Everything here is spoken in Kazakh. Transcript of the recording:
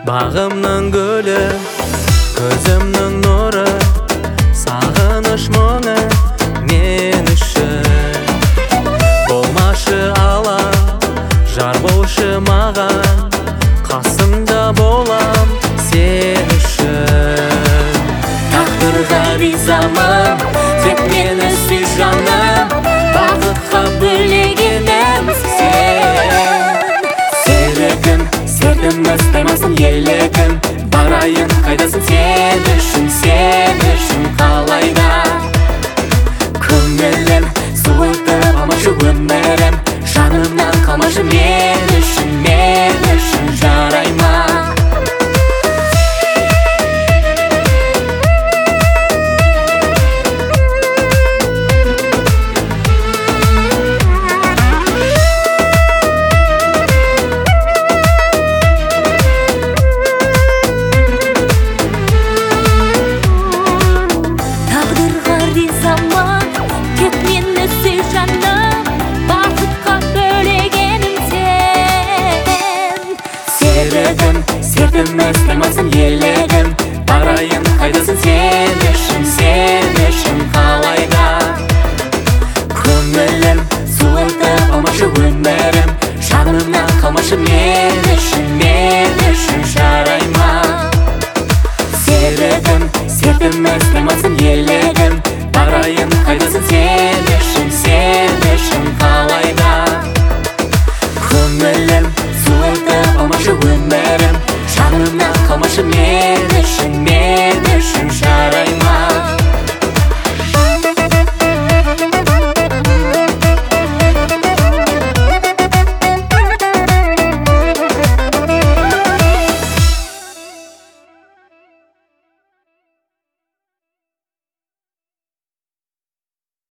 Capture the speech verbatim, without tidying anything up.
Bağımның gülü, gözümның nuru, sağыныш мұңы мен үшін. Болмашы алам, жар болшы маған, қасымда болам сен үшін. Тағдырға ризамын, тек мені сүй жаным, бақытқа бөлегенім сен. Серігім, сердіміз таймасын елігім, барайын қайдасың сен үшін, сен үшін қалайда. Көңілім суытып алмашы өмірім, жанымнан қалмашы мен үшін, мен үшін жарай ма? Сердіміз таймасын елігім, барайын қайдасың сен үшін, сен үшін қалайда. Көңілім суытып алмашы өмірім, жанымнан қалмашы мен үшін.